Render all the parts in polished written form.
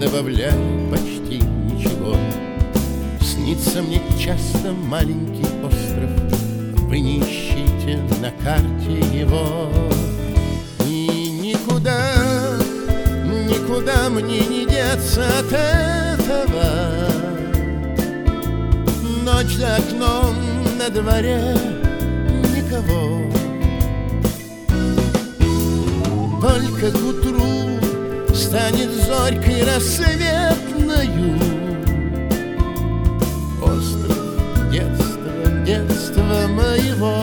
добавляю почти ничего. Снится мне часто маленький остров, вы не ищите на карте его. И никуда, никуда мне не деться от этого. Ночь за окном, на дворе никого. Только к утру станет зорькой рассветною остров детства, детства моего.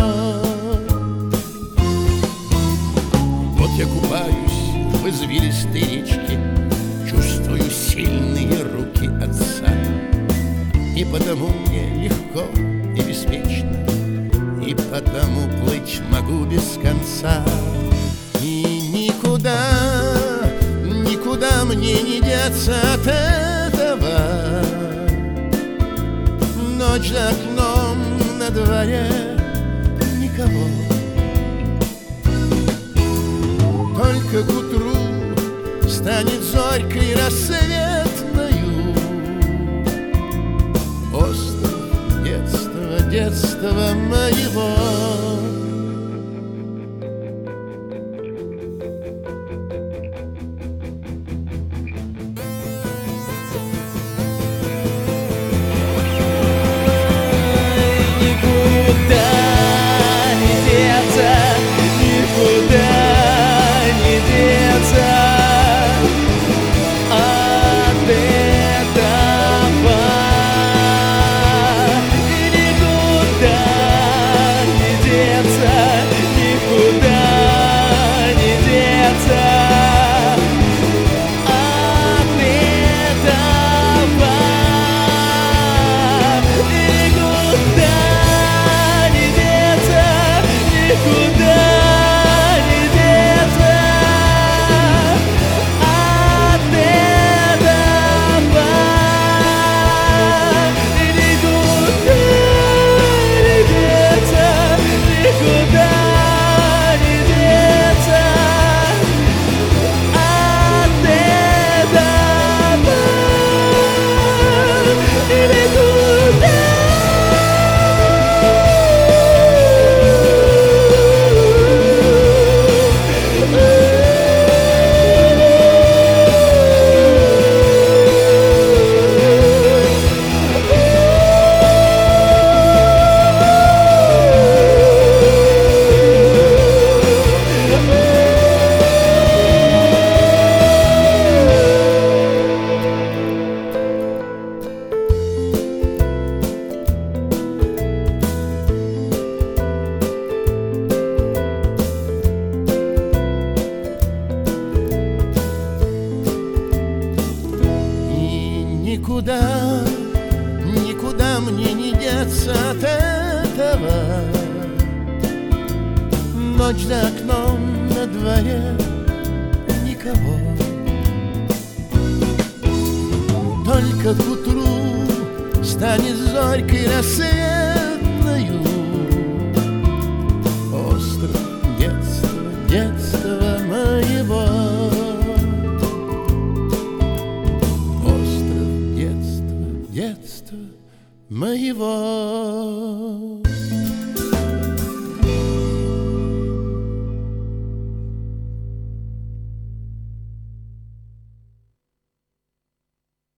Вот я купаюсь в извилистой речке, чувствую сильные руки отца, и потому мне легко и беспечно, и потому плыть могу без конца. И никуда, никуда мне не деться от этого. Ночь за окном, на дворе никого. Только к утру станет зорькой рассветною остров детства, детства моего. Никуда, никуда мне не деться от этого. Ночь за окном, на дворе никого. Только к утру станет зорькой рассветною остров детства, детства моего. Детства моего.